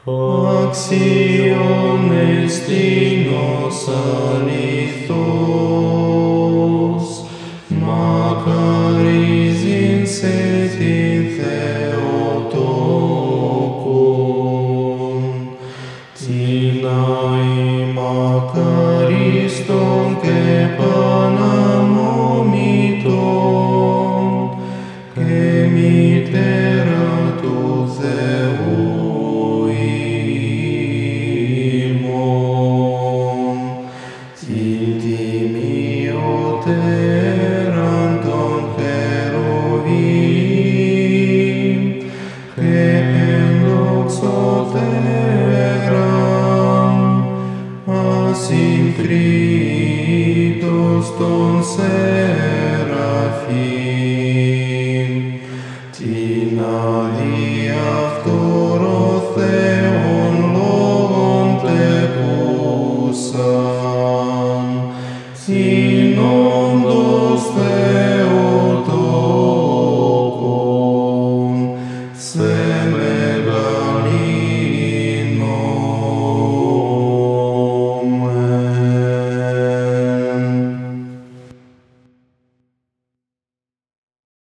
Αξιόν εστίνος αληθώς, μακαρίζειν σε την Θεοτόκον, την αη μακαρίστον και παναμόμητον, και μητέρα του Θεού ημών, την τιμιωτέραν των Χερουβίμ, και ενδοξωτέραν, ασυγκρίτως των Σεραφείμ, την αδιαφθόρο Θεόν λόγον τεκούσαν, την όντως Θεοτόκον,